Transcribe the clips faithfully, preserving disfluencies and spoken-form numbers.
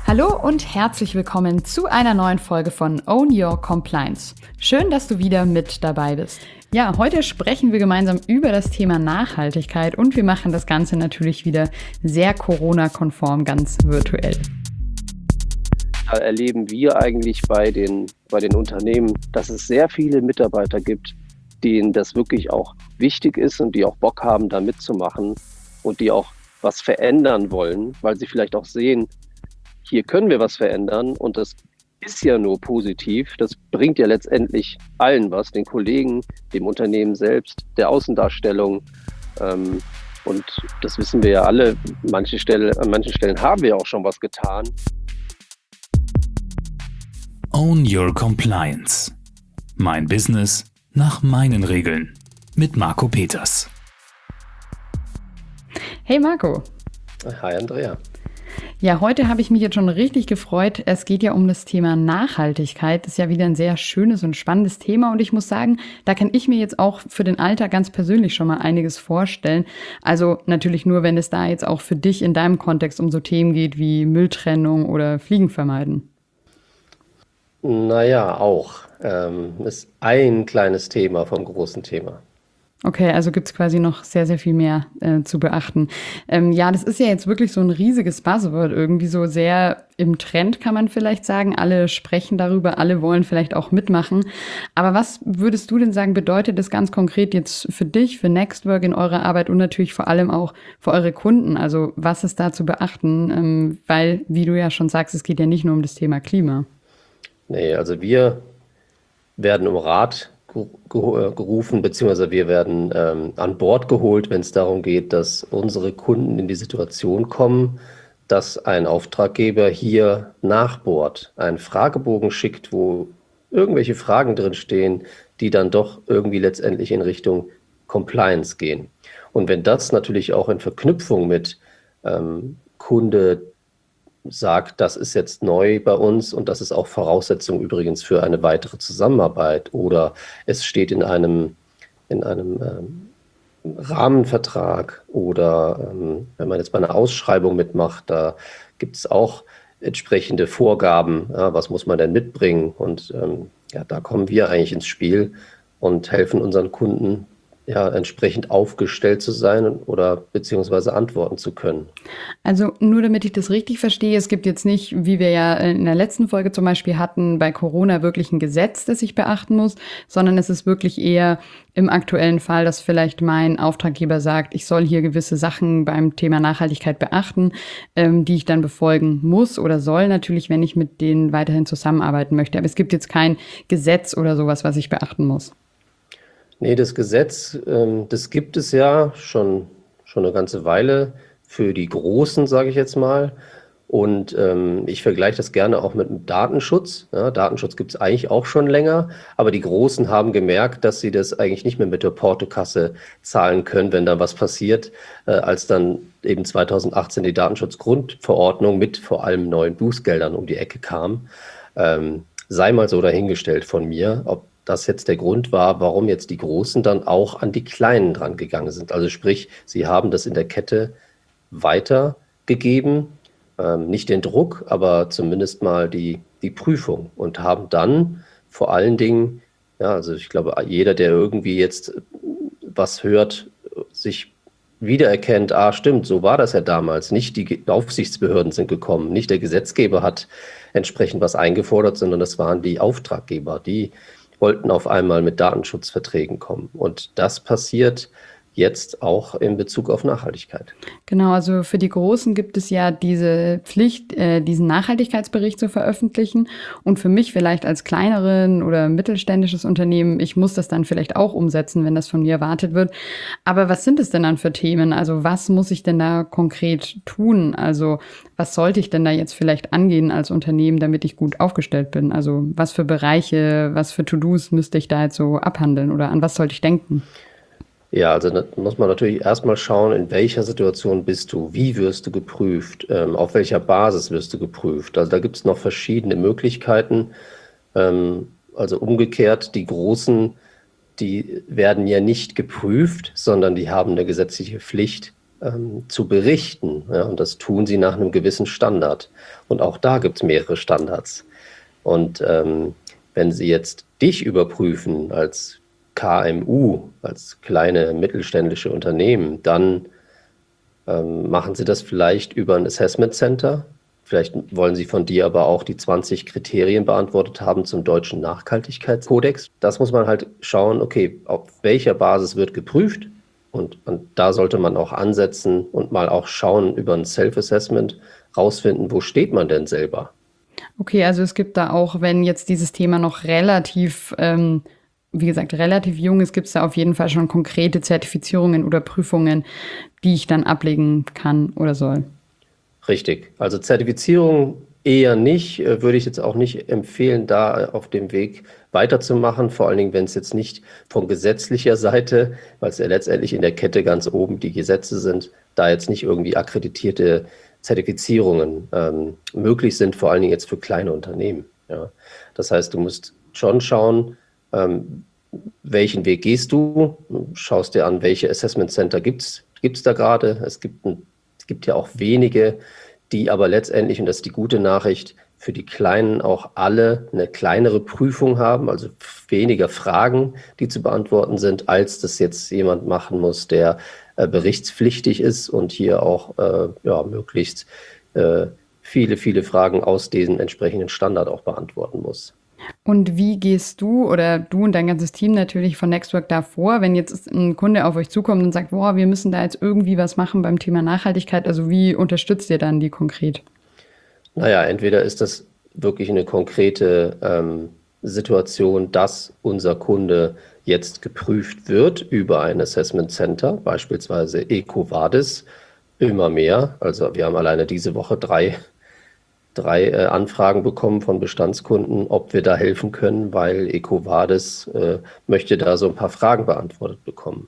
Hallo und herzlich willkommen zu einer neuen Folge von Own Your Compliance. Schön, dass du wieder mit dabei bist. Ja, heute sprechen wir gemeinsam über das Thema Nachhaltigkeit und wir machen das Ganze natürlich wieder sehr Corona-konform, ganz virtuell. Da erleben wir eigentlich bei den, bei den Unternehmen, dass es sehr viele Mitarbeiter gibt, denen das wirklich auch wichtig ist und die auch Bock haben, da mitzumachen und die auch was verändern wollen, weil sie vielleicht auch sehen, hier können wir was verändern und das ist ja nur positiv. Das bringt ja letztendlich allen was, den Kollegen, dem Unternehmen selbst, der Außendarstellung. Ähm, und das wissen wir ja alle. Manche Stelle, an manchen Stellen haben wir auch schon was getan. Own Your Compliance. Mein Business nach meinen Regeln. Mit Marco Peters. Hey Marco. Hi Andrea. Ja, heute habe ich mich jetzt schon richtig gefreut. Es geht ja um das Thema Nachhaltigkeit. Das ist ja wieder ein sehr schönes und spannendes Thema. Und ich muss sagen, da kann ich mir jetzt auch für den Alltag ganz persönlich schon mal einiges vorstellen. Also natürlich nur, wenn es da jetzt auch für dich in deinem Kontext um so Themen geht wie Mülltrennung oder Fliegen vermeiden. Naja, auch. Ähm, ist ein kleines Thema vom großen Thema. Okay, also gibt's quasi noch sehr, sehr viel mehr äh, zu beachten. Ähm, ja, das ist ja jetzt wirklich so ein riesiges Buzzword, irgendwie so sehr im Trend, kann man vielleicht sagen. Alle sprechen darüber, alle wollen vielleicht auch mitmachen. Aber was würdest du denn sagen, bedeutet das ganz konkret jetzt für dich, für Nextwork in eurer Arbeit und natürlich vor allem auch für eure Kunden? Also was ist da zu beachten? Ähm, weil, wie du ja schon sagst, es geht ja nicht nur um das Thema Klima. Nee, also wir werden um Rat gerufen, beziehungsweise wir werden ähm, an Bord geholt, wenn es darum geht, dass unsere Kunden in die Situation kommen, dass ein Auftraggeber hier nachbohrt, einen Fragebogen schickt, wo irgendwelche Fragen drin stehen, die dann doch irgendwie letztendlich in Richtung Compliance gehen. Und wenn das natürlich auch in Verknüpfung mit ähm, Kunde sagt, das ist jetzt neu bei uns und das ist auch Voraussetzung übrigens für eine weitere Zusammenarbeit oder es steht in einem, in einem ähm, Rahmenvertrag oder ähm, wenn man jetzt bei einer Ausschreibung mitmacht, da gibt es auch entsprechende Vorgaben, ja, was muss man denn mitbringen und ähm, ja, da kommen wir eigentlich ins Spiel und helfen unseren Kunden, ja, entsprechend aufgestellt zu sein oder beziehungsweise antworten zu können. Also nur damit ich das richtig verstehe, es gibt jetzt nicht, wie wir ja in der letzten Folge zum Beispiel hatten, bei Corona wirklich ein Gesetz, das ich beachten muss, sondern es ist wirklich eher im aktuellen Fall, dass vielleicht mein Auftraggeber sagt, ich soll hier gewisse Sachen beim Thema Nachhaltigkeit beachten, ähm, die ich dann befolgen muss oder soll, natürlich, wenn ich mit denen weiterhin zusammenarbeiten möchte. Aber es gibt jetzt kein Gesetz oder sowas, was ich beachten muss. Nee, das Gesetz, ähm, das gibt es ja schon, schon eine ganze Weile für die Großen, sage ich jetzt mal. Und ähm, ich vergleiche das gerne auch mit dem Datenschutz. Ja, Datenschutz gibt es eigentlich auch schon länger, aber die Großen haben gemerkt, dass sie das eigentlich nicht mehr mit der Portokasse zahlen können, wenn da was passiert, äh, als dann eben zweitausendachtzehn die Datenschutzgrundverordnung mit vor allem neuen Bußgeldern um die Ecke kam. Ähm, sei mal so dahingestellt von mir, ob das jetzt der Grund war, warum jetzt die Großen dann auch an die Kleinen dran gegangen sind. Also sprich, sie haben das in der Kette weitergegeben, ähm, nicht den Druck, aber zumindest mal die, die Prüfung und haben dann vor allen Dingen, ja, also ich glaube, jeder, der irgendwie jetzt was hört, sich wiedererkennt, ah stimmt, so war das ja damals. Nicht die Aufsichtsbehörden sind gekommen, nicht der Gesetzgeber hat entsprechend was eingefordert, sondern das waren die Auftraggeber, die wollten auf einmal mit Datenschutzverträgen kommen. Und das passiert jetzt auch in Bezug auf Nachhaltigkeit. Genau, also für die Großen gibt es ja diese Pflicht, äh, diesen Nachhaltigkeitsbericht zu veröffentlichen. Und für mich vielleicht als kleineren oder mittelständisches Unternehmen, ich muss das dann vielleicht auch umsetzen, wenn das von mir erwartet wird. Aber was sind es denn dann für Themen? Also was muss ich denn da konkret tun? Also was sollte ich denn da jetzt vielleicht angehen als Unternehmen, damit ich gut aufgestellt bin? Also was für Bereiche, was für To-Dos müsste ich da jetzt so abhandeln oder an was sollte ich denken? Ja, also da muss man natürlich erstmal schauen, in welcher Situation bist du, wie wirst du geprüft, ähm, auf welcher Basis wirst du geprüft. Also da gibt es noch verschiedene Möglichkeiten. Ähm, also umgekehrt, die Großen, die werden ja nicht geprüft, sondern die haben eine gesetzliche Pflicht, ähm, zu berichten. Ja, und das tun sie nach einem gewissen Standard. Und auch da gibt es mehrere Standards. Und ähm, wenn sie jetzt dich überprüfen als K M U, als kleine mittelständische Unternehmen, dann ähm, machen sie das vielleicht über ein Assessment Center. Vielleicht wollen sie von dir aber auch die zwanzig Kriterien beantwortet haben zum deutschen Nachhaltigkeitskodex. Das muss man halt schauen, okay, auf welcher Basis wird geprüft? Und, und da sollte man auch ansetzen und mal auch schauen über ein Self-Assessment, rausfinden, wo steht man denn selber? Okay, also es gibt da auch, wenn jetzt dieses Thema noch relativ, ähm, wie gesagt, relativ jung ist, gibt es da auf jeden Fall schon konkrete Zertifizierungen oder Prüfungen, die ich dann ablegen kann oder soll. Richtig. Also Zertifizierung eher nicht, äh, würde ich jetzt auch nicht empfehlen, da auf dem Weg weiterzumachen, vor allen Dingen, wenn es jetzt nicht von gesetzlicher Seite, weil es ja letztendlich in der Kette ganz oben die Gesetze sind, da jetzt nicht irgendwie akkreditierte Zertifizierungen ähm, möglich sind, vor allen Dingen jetzt für kleine Unternehmen. Ja. Das heißt, du musst schon schauen, ähm, welchen Weg gehst du, schaust dir an, welche Assessment Center gibt es gibt's da gerade. Es gibt, ein, es gibt ja auch wenige, die aber letztendlich, und das ist die gute Nachricht, für die Kleinen auch alle eine kleinere Prüfung haben, also weniger Fragen, die zu beantworten sind, als das jetzt jemand machen muss, der äh, berichtspflichtig ist und hier auch äh, ja, möglichst äh, viele, viele Fragen aus diesem entsprechenden Standard auch beantworten muss. Und wie gehst du oder du und dein ganzes Team natürlich von Nextwork da vor, wenn jetzt ein Kunde auf euch zukommt und sagt, boah, wir müssen da jetzt irgendwie was machen beim Thema Nachhaltigkeit? Also wie unterstützt ihr dann die konkret? Naja, entweder ist das wirklich eine konkrete ähm, Situation, dass unser Kunde jetzt geprüft wird über ein Assessment Center, beispielsweise EcoVadis, immer mehr. Also wir haben alleine diese Woche drei drei äh, Anfragen bekommen von Bestandskunden, ob wir da helfen können, weil EcoVadis äh, möchte da so ein paar Fragen beantwortet bekommen.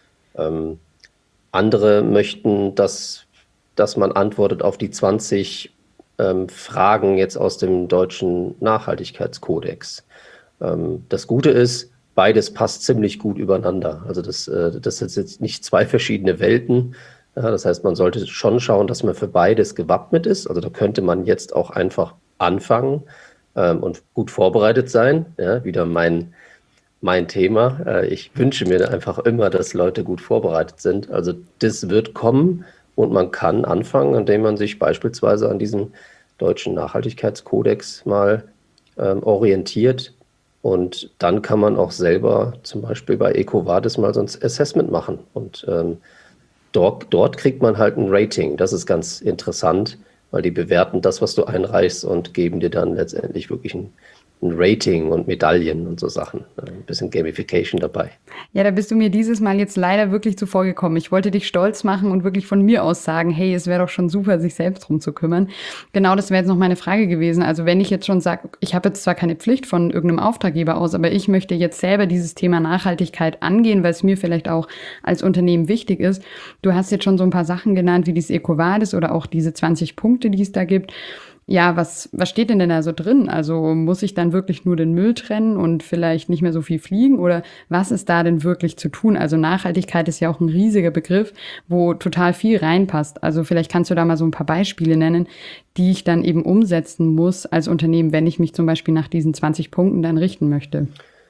Ähm, andere möchten, dass, dass man antwortet auf die zwanzig ähm, Fragen jetzt aus dem deutschen Nachhaltigkeitskodex. Ähm, das Gute ist, beides passt ziemlich gut übereinander. Also das, äh, das sind jetzt nicht zwei verschiedene Welten. Ja, das heißt, man sollte schon schauen, dass man für beides gewappnet ist. Also da könnte man jetzt auch einfach anfangen ähm, und gut vorbereitet sein. Ja, wieder mein, mein Thema. Äh, ich wünsche mir einfach immer, dass Leute gut vorbereitet sind. Also das wird kommen und man kann anfangen, indem man sich beispielsweise an diesem deutschen Nachhaltigkeitskodex mal ähm, orientiert. Und dann kann man auch selber zum Beispiel bei EcoVadis mal so ein Assessment machen und ähm, Dort, dort kriegt man halt ein Rating. Das ist ganz interessant, weil die bewerten das, was du einreichst und geben dir dann letztendlich wirklich ein, ein Rating und Medaillen und so Sachen. Ein bisschen Gamification dabei. Ja, da bist du mir dieses Mal jetzt leider wirklich zuvor gekommen. Ich wollte dich stolz machen und wirklich von mir aus sagen, hey, es wäre doch schon super, sich selbst drum zu kümmern. Genau, das wäre jetzt noch meine Frage gewesen. Also wenn ich jetzt schon sage, ich habe jetzt zwar keine Pflicht von irgendeinem Auftraggeber aus, aber ich möchte jetzt selber dieses Thema Nachhaltigkeit angehen, weil es mir vielleicht auch als Unternehmen wichtig ist. Du hast jetzt schon so ein paar Sachen genannt, wie dieses EcoVadis oder auch diese zwanzig Punkte, die es da gibt. Ja, was, was steht denn denn da so drin? Also muss ich dann wirklich nur den Müll trennen und vielleicht nicht mehr so viel fliegen? Oder was ist da denn wirklich zu tun? Also Nachhaltigkeit ist ja auch ein riesiger Begriff, wo total viel reinpasst. Also vielleicht kannst du da mal so ein paar Beispiele nennen, die ich dann eben umsetzen muss als Unternehmen, wenn ich mich zum Beispiel nach diesen zwanzig Punkten dann richten möchte.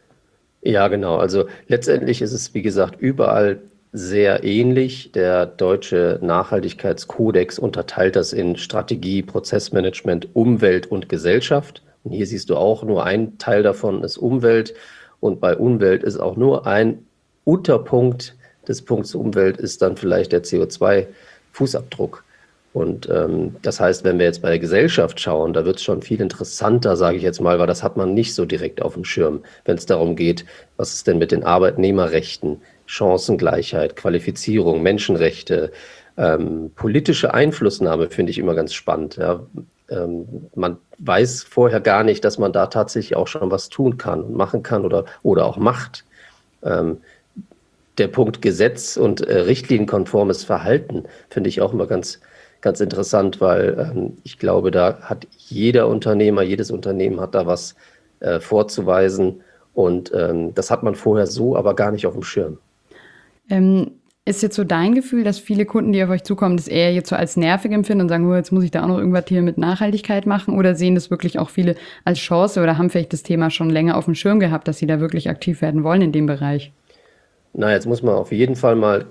Ja, genau. Also letztendlich ist es, wie gesagt, überall sehr ähnlich. Der deutsche Nachhaltigkeitskodex unterteilt das in Strategie, Prozessmanagement, Umwelt und Gesellschaft. Und hier siehst du auch, nur ein Teil davon ist Umwelt. Und bei Umwelt ist auch nur ein Unterpunkt des Punkts Umwelt ist dann vielleicht der C O zwei Fußabdruck. Und ähm, das heißt, wenn wir jetzt bei der Gesellschaft schauen, da wird es schon viel interessanter, sage ich jetzt mal, weil das hat man nicht so direkt auf dem Schirm, wenn es darum geht, was ist denn mit den Arbeitnehmerrechten, Chancengleichheit, Qualifizierung, Menschenrechte, ähm, politische Einflussnahme finde ich immer ganz spannend. Ja. Ähm, man weiß vorher gar nicht, dass man da tatsächlich auch schon was tun kann und machen kann oder, oder auch macht. Ähm, der Punkt Gesetz und äh, richtlinienkonformes Verhalten finde ich auch immer ganz, ganz interessant, weil ähm, ich glaube, da hat jeder Unternehmer, jedes Unternehmen hat da was äh, vorzuweisen und ähm, das hat man vorher so aber gar nicht auf dem Schirm. Ähm, Ist jetzt so dein Gefühl, dass viele Kunden, die auf euch zukommen, das eher jetzt so als nervig empfinden und sagen, oh, jetzt muss ich da auch noch irgendwas hier mit Nachhaltigkeit machen? Oder sehen das wirklich auch viele als Chance oder haben vielleicht das Thema schon länger auf dem Schirm gehabt, dass sie da wirklich aktiv werden wollen in dem Bereich? Na, jetzt muss man auf jeden Fall mal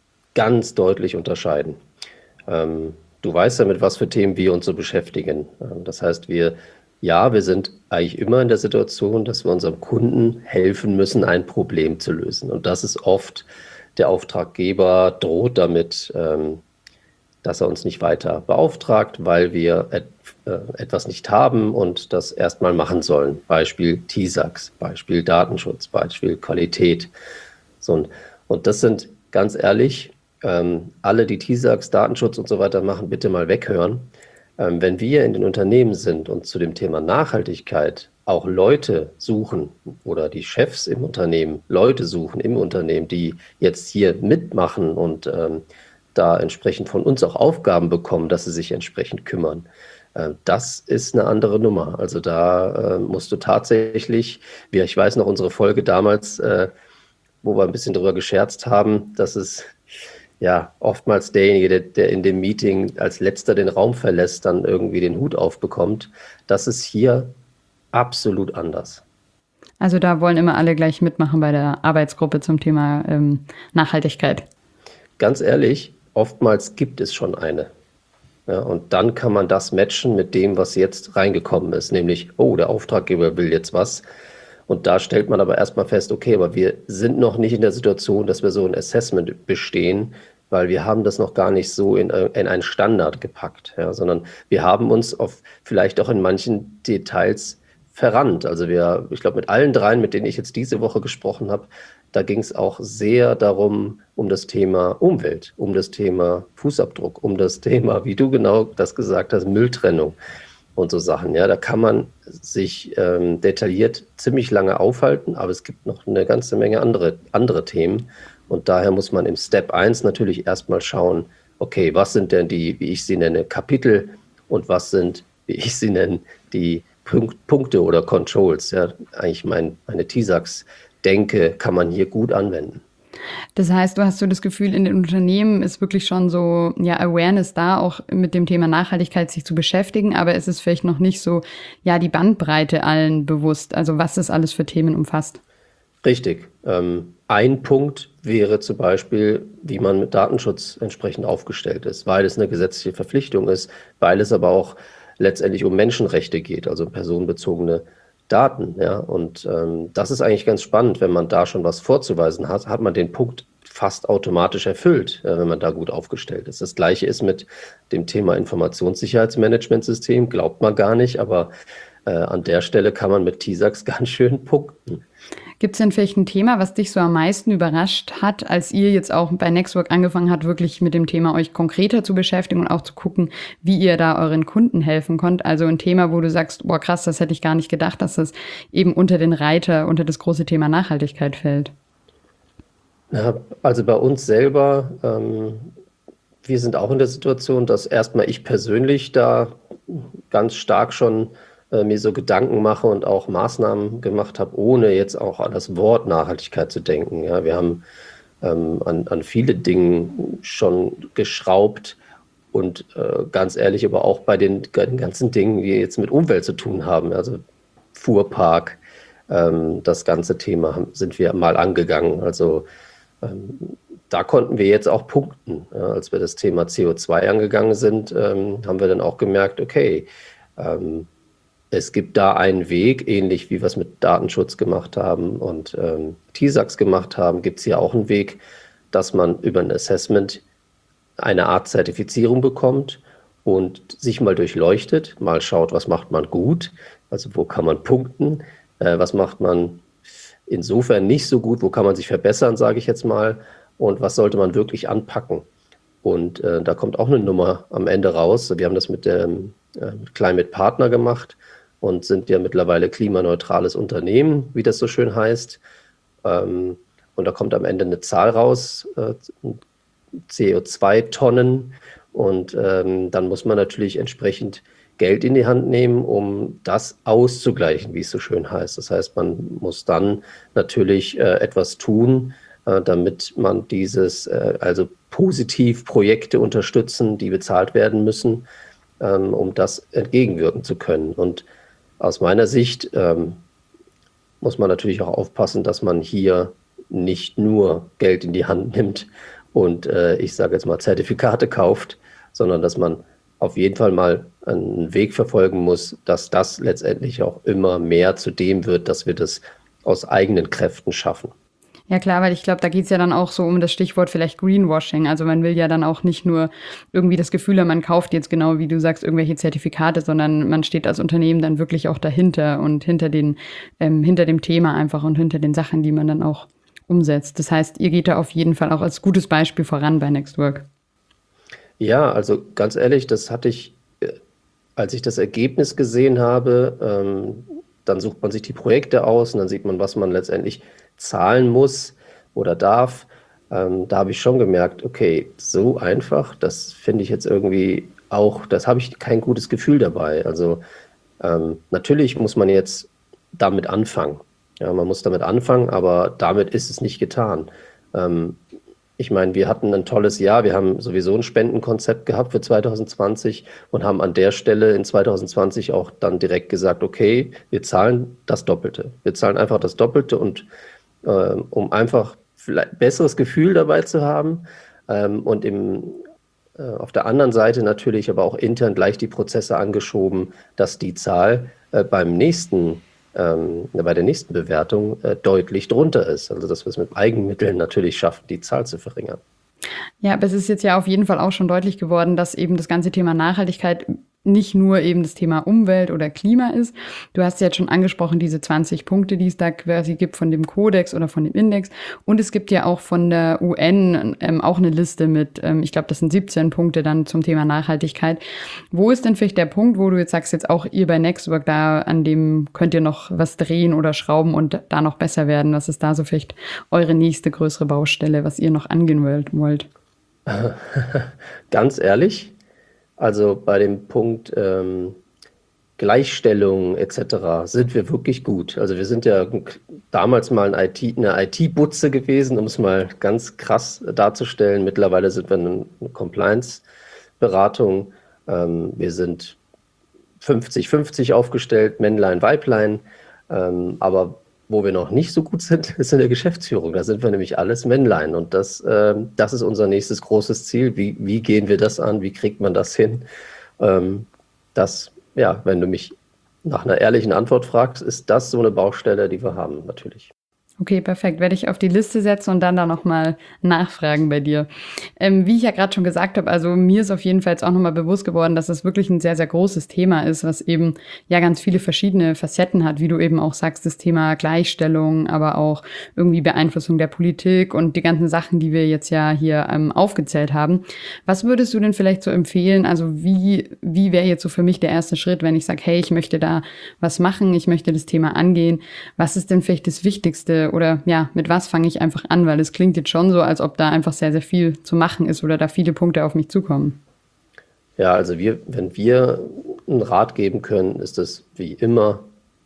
ganz deutlich unterscheiden. Ähm, du weißt ja, mit was für Themen wir uns so beschäftigen. Ähm, das heißt, wir, ja, wir sind eigentlich immer in der Situation, dass wir unserem Kunden helfen müssen, ein Problem zu lösen. Und das ist oft, der Auftraggeber droht damit, ähm, dass er uns nicht weiter beauftragt, weil wir et, äh, etwas nicht haben und das erstmal machen sollen. Beispiel T I S A X, Beispiel Datenschutz, Beispiel Qualität. So, und, und das sind ganz ehrlich, ähm, alle, die T I S A X, Datenschutz und so weiter machen, bitte mal weghören. Ähm, wenn wir in den Unternehmen sind und zu dem Thema Nachhaltigkeit auch Leute suchen oder die Chefs im Unternehmen Leute suchen im Unternehmen, die jetzt hier mitmachen und ähm, da entsprechend von uns auch Aufgaben bekommen, dass sie sich entsprechend kümmern. Äh, das ist eine andere Nummer. Also da äh, musst du tatsächlich, wie ich weiß noch, unsere Folge damals, äh, wo wir ein bisschen drüber gescherzt haben, dass es ja oftmals derjenige, der, der in dem Meeting als letzter den Raum verlässt, dann irgendwie den Hut aufbekommt. Das ist hier absolut anders. Also da wollen immer alle gleich mitmachen bei der Arbeitsgruppe zum Thema ähm, Nachhaltigkeit. Ganz ehrlich, oftmals gibt es schon eine. Ja, und dann kann man das matchen mit dem, was jetzt reingekommen ist, nämlich, oh, der Auftraggeber will jetzt was. Und da stellt man aber erstmal fest, okay, aber wir sind noch nicht in der Situation, dass wir so ein Assessment bestehen, weil wir haben das noch gar nicht so in, in einen Standard gepackt, ja, sondern wir haben uns auf vielleicht auch in manchen Details verrannt. Also wir, ich glaube, mit allen dreien, mit denen ich jetzt diese Woche gesprochen habe, da ging es auch sehr darum, um das Thema Umwelt, um das Thema Fußabdruck, um das Thema, wie du genau das gesagt hast, Mülltrennung und so Sachen. Ja, da kann man sich ähm, detailliert ziemlich lange aufhalten, aber es gibt noch eine ganze Menge andere, andere Themen. Und daher muss man im Step eins natürlich erstmal schauen, okay, was sind denn die, wie ich sie nenne, Kapitel und was sind, wie ich sie nenne, die Punkt, Punkte oder Controls. Ja, eigentlich mein, meine T I S A X-Denke kann man hier gut anwenden. Das heißt, du hast so das Gefühl, in den Unternehmen ist wirklich schon so ja Awareness da, auch mit dem Thema Nachhaltigkeit sich zu beschäftigen, aber es ist vielleicht noch nicht so ja die Bandbreite allen bewusst, also was das alles für Themen umfasst. Richtig. Ähm, ein Punkt wäre zum Beispiel, wie man mit Datenschutz entsprechend aufgestellt ist, weil es eine gesetzliche Verpflichtung ist, weil es aber auch letztendlich um Menschenrechte geht, also personenbezogene Daten. Ja? Und ähm, das ist eigentlich ganz spannend, wenn man da schon was vorzuweisen hat, hat man den Punkt fast automatisch erfüllt, äh, wenn man da gut aufgestellt ist. Das Gleiche ist mit dem Thema Informationssicherheitsmanagementsystem, glaubt man gar nicht, aber äh, an der Stelle kann man mit T I S A X ganz schön punkten. Gibt es denn vielleicht ein Thema, was dich so am meisten überrascht hat, als ihr jetzt auch bei Nextwork angefangen habt, wirklich mit dem Thema euch konkreter zu beschäftigen und auch zu gucken, wie ihr da euren Kunden helfen könnt? Also ein Thema, wo du sagst, boah krass, das hätte ich gar nicht gedacht, dass das eben unter den Reiter, unter das große Thema Nachhaltigkeit fällt. Ja, also bei uns selber, ähm, wir sind auch in der Situation, dass erstmal ich persönlich da ganz stark schon äh, mir so Gedanken mache und auch Maßnahmen gemacht habe, ohne jetzt auch an das Wort Nachhaltigkeit zu denken. Ja, wir haben ähm, an, an viele Dinge schon geschraubt und äh, ganz ehrlich, aber auch bei den, den ganzen Dingen, die jetzt mit Umwelt zu tun haben, also Fuhrpark, ähm, das ganze Thema haben, sind wir mal angegangen. Also ähm, da konnten wir jetzt auch punkten. Ja, als wir das Thema C O zwei angegangen sind, ähm, haben wir dann auch gemerkt, okay, ähm, es gibt da einen Weg, ähnlich wie wir es mit Datenschutz gemacht haben und ähm, T I S A X gemacht haben, gibt es hier auch einen Weg, dass man über ein Assessment eine Art Zertifizierung bekommt und sich mal durchleuchtet, mal schaut, was macht man gut, also wo kann man punkten, äh, was macht man insofern nicht so gut, wo kann man sich verbessern, sage ich jetzt mal, und was sollte man wirklich anpacken. Und äh, da kommt auch eine Nummer am Ende raus. Wir haben das mit dem äh, Climate Partner gemacht und sind ja mittlerweile klimaneutrales Unternehmen, wie das so schön heißt. Ähm, und da kommt am Ende eine Zahl raus, äh, C O zwei Tonnen. Und ähm, dann muss man natürlich entsprechend Geld in die Hand nehmen, um das auszugleichen, wie es so schön heißt. Das heißt, man muss dann natürlich äh, etwas tun, äh, damit man dieses, äh, also positiv Projekte unterstützen, die bezahlt werden müssen, ähm, um das entgegenwirken zu können. Und aus meiner Sicht ähm, muss man natürlich auch aufpassen, dass man hier nicht nur Geld in die Hand nimmt und äh, ich sage jetzt mal Zertifikate kauft, sondern dass man auf jeden Fall mal einen Weg verfolgen muss, dass das letztendlich auch immer mehr zu dem wird, dass wir das aus eigenen Kräften schaffen. Ja klar, weil ich glaube, da geht's ja dann auch so um das Stichwort vielleicht Greenwashing. Also man will ja dann auch nicht nur irgendwie das Gefühl haben, man kauft jetzt genau, wie du sagst, irgendwelche Zertifikate, sondern man steht als Unternehmen dann wirklich auch dahinter und hinter den, ähm, hinter dem Thema einfach und hinter den Sachen, die man dann auch umsetzt. Das heißt, ihr geht da auf jeden Fall auch als gutes Beispiel voran bei Nextwork. Ja, also ganz ehrlich, das hatte ich, äh, als ich das Ergebnis gesehen habe, ähm, dann sucht man sich die Projekte aus und dann sieht man, was man letztendlich zahlen muss oder darf. Ähm, da habe ich schon gemerkt, okay, so einfach, das finde ich jetzt irgendwie auch, das habe ich kein gutes Gefühl dabei. Also ähm, natürlich muss man jetzt damit anfangen. Ja, man muss damit anfangen, aber damit ist es nicht getan. Ähm, ich meine, wir hatten ein tolles Jahr. Wir haben sowieso ein Spendenkonzept gehabt für zwanzig zwanzig und haben an der Stelle in zwanzig zwanzig auch dann direkt gesagt, okay, wir zahlen das Doppelte. Wir zahlen einfach das Doppelte und äh, um einfach vielleicht ein besseres Gefühl dabei zu haben ähm, und im, äh, auf der anderen Seite natürlich aber auch intern gleich die Prozesse angeschoben, dass die Zahl äh, beim nächsten Ähm, bei der nächsten Bewertung äh, deutlich drunter ist. Also dass wir es mit Eigenmitteln natürlich schaffen, die Zahl zu verringern. Ja, aber es ist jetzt ja auf jeden Fall auch schon deutlich geworden, dass eben das ganze Thema Nachhaltigkeit nicht nur eben das Thema Umwelt oder Klima ist. Du hast ja jetzt schon angesprochen, diese zwanzig Punkte, die es da quasi gibt von dem Kodex oder von dem Index. Und es gibt ja auch von der U N ähm, auch eine Liste mit, ähm, ich glaube, das sind siebzehn Punkte dann zum Thema Nachhaltigkeit. Wo ist denn vielleicht der Punkt, wo du jetzt sagst, jetzt auch ihr bei Nextwork, da an dem könnt ihr noch was drehen oder schrauben und da noch besser werden? Was ist da so vielleicht eure nächste größere Baustelle, was ihr noch angehen wollt? Ganz ehrlich, also bei dem Punkt ähm, Gleichstellung et cetera sind wir wirklich gut. Also wir sind ja damals mal ein I T, eine I T-Butze gewesen, um es mal ganz krass darzustellen. Mittlerweile sind wir eine Compliance-Beratung. Ähm, wir sind fünfzig fünfzig aufgestellt, Männlein, Weiblein. Ähm, aber wo wir noch nicht so gut sind, ist in der Geschäftsführung. Da sind wir nämlich alles Männlein. Und das, äh, das ist unser nächstes großes Ziel. Wie, wie gehen wir das an? Wie kriegt man das hin? Ähm, das, ja, wenn du mich nach einer ehrlichen Antwort fragst, ist das so eine Baustelle, die wir haben, natürlich. Okay, perfekt. Werde ich auf die Liste setzen und dann da nochmal nachfragen bei dir. Ähm, wie ich ja gerade schon gesagt habe, also mir ist auf jeden Fall jetzt auch nochmal bewusst geworden, dass das wirklich ein sehr, sehr großes Thema ist, was eben ja ganz viele verschiedene Facetten hat, wie du eben auch sagst, das Thema Gleichstellung, aber auch irgendwie Beeinflussung der Politik und die ganzen Sachen, die wir jetzt ja hier ähm, aufgezählt haben. Was würdest du denn vielleicht so empfehlen? Also wie, wie wäre jetzt so für mich der erste Schritt, wenn ich sage, hey, ich möchte da was machen, ich möchte das Thema angehen. Was ist denn vielleicht das Wichtigste? Oder ja, mit was fange ich einfach an? Weil es klingt jetzt schon so, als ob da einfach sehr, sehr viel zu machen ist oder da viele Punkte auf mich zukommen. Ja, also wir, wenn wir einen Rat geben können, ist es wie immer,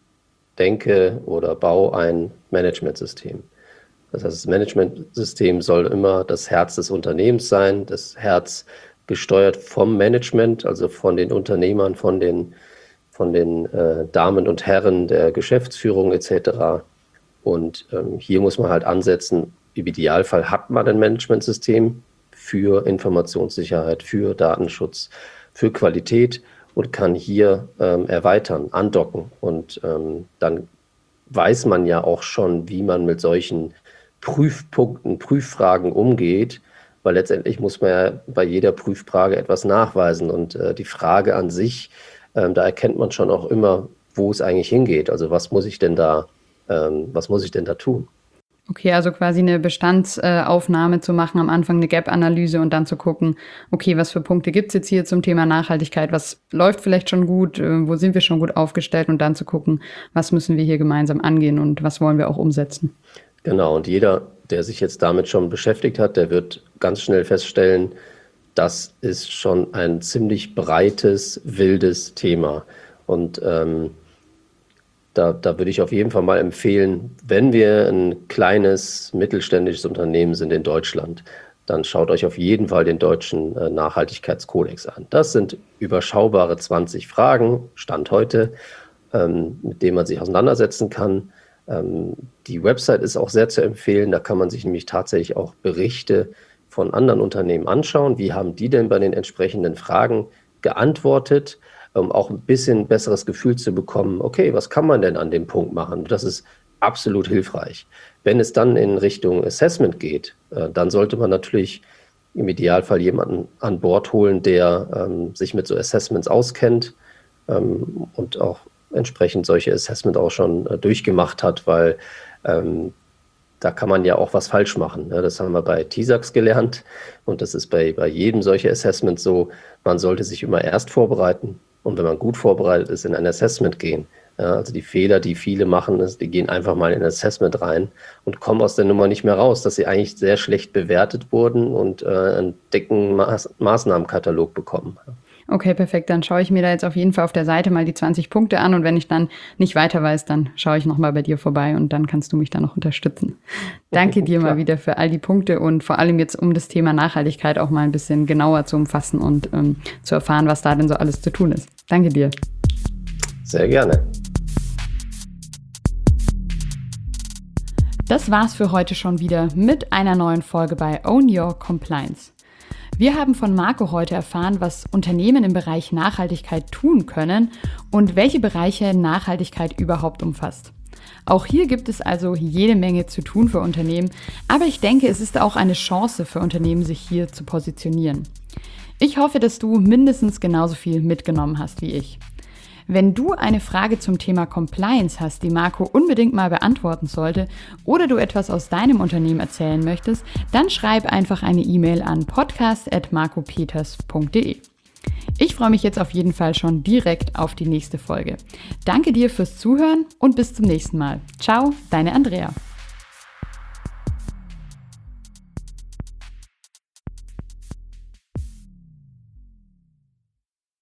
denke oder bau ein Managementsystem. Das heißt, das Managementsystem soll immer das Herz des Unternehmens sein, das Herz gesteuert vom Management, also von den Unternehmern, von den, von den äh, Damen und Herren der Geschäftsführung et cetera. Und ähm, hier muss man halt ansetzen, im Idealfall hat man ein Managementsystem für Informationssicherheit, für Datenschutz, für Qualität und kann hier ähm, erweitern, andocken. Und ähm, dann weiß man ja auch schon, wie man mit solchen Prüfpunkten, Prüffragen umgeht, weil letztendlich muss man ja bei jeder Prüffrage etwas nachweisen. Und äh, die Frage an sich, ähm, da erkennt man schon auch immer, wo es eigentlich hingeht. Also was muss ich denn da Was muss ich denn da tun? Okay, also quasi eine Bestandsaufnahme zu machen, am Anfang eine Gap-Analyse und dann zu gucken, okay, was für Punkte gibt es jetzt hier zum Thema Nachhaltigkeit, was läuft vielleicht schon gut, wo sind wir schon gut aufgestellt und dann zu gucken, was müssen wir hier gemeinsam angehen und was wollen wir auch umsetzen. Genau, und jeder, der sich jetzt damit schon beschäftigt hat, der wird ganz schnell feststellen, das ist schon ein ziemlich breites, wildes Thema. Und ähm, Da, da würde ich auf jeden Fall mal empfehlen, wenn wir ein kleines, mittelständisches Unternehmen sind in Deutschland, dann schaut euch auf jeden Fall den deutschen äh, Nachhaltigkeitskodex an. Das sind überschaubare zwanzig Fragen, Stand heute, ähm, mit denen man sich auseinandersetzen kann. Ähm, die Website ist auch sehr zu empfehlen. Da kann man sich nämlich tatsächlich auch Berichte von anderen Unternehmen anschauen. Wie haben die denn bei den entsprechenden Fragen geantwortet? Um auch ein bisschen besseres Gefühl zu bekommen, okay, was kann man denn an dem Punkt machen? Das ist absolut hilfreich. Wenn es dann in Richtung Assessment geht, äh, dann sollte man natürlich im Idealfall jemanden an Bord holen, der ähm, sich mit so Assessments auskennt ähm, und auch entsprechend solche Assessment auch schon äh, durchgemacht hat, weil ähm, da kann man ja auch was falsch machen. Ne? Das haben wir bei T I S A X gelernt und das ist bei, bei jedem solche Assessments so, man sollte sich immer erst vorbereiten. Und wenn man gut vorbereitet ist, in ein Assessment gehen. Ja, also die Fehler, die viele machen, ist, die gehen einfach mal in ein Assessment rein und kommen aus der Nummer nicht mehr raus, dass sie eigentlich sehr schlecht bewertet wurden und äh, einen dicken Maß- Maßnahmenkatalog bekommen. Okay, perfekt. Dann schaue ich mir da jetzt auf jeden Fall auf der Seite mal die zwanzig Punkte an und wenn ich dann nicht weiter weiß, dann schaue ich nochmal bei dir vorbei und dann kannst du mich da noch unterstützen. Danke dir mal wieder für all die Punkte und vor allem jetzt, um das Thema Nachhaltigkeit auch mal ein bisschen genauer zu umfassen und ähm, zu erfahren, was da denn so alles zu tun ist. Danke dir. Sehr gerne. Das war's für heute schon wieder mit einer neuen Folge bei Own Your Compliance. Wir haben von Marco heute erfahren, was Unternehmen im Bereich Nachhaltigkeit tun können und welche Bereiche Nachhaltigkeit überhaupt umfasst. Auch hier gibt es also jede Menge zu tun für Unternehmen, aber ich denke, es ist auch eine Chance für Unternehmen, sich hier zu positionieren. Ich hoffe, dass du mindestens genauso viel mitgenommen hast wie ich. Wenn du eine Frage zum Thema Compliance hast, die Marco unbedingt mal beantworten sollte oder du etwas aus deinem Unternehmen erzählen möchtest, dann schreib einfach eine E-Mail an podcast at marcopeters punkt de. Ich freue mich jetzt auf jeden Fall schon direkt auf die nächste Folge. Danke dir fürs Zuhören und bis zum nächsten Mal. Ciao, deine Andrea.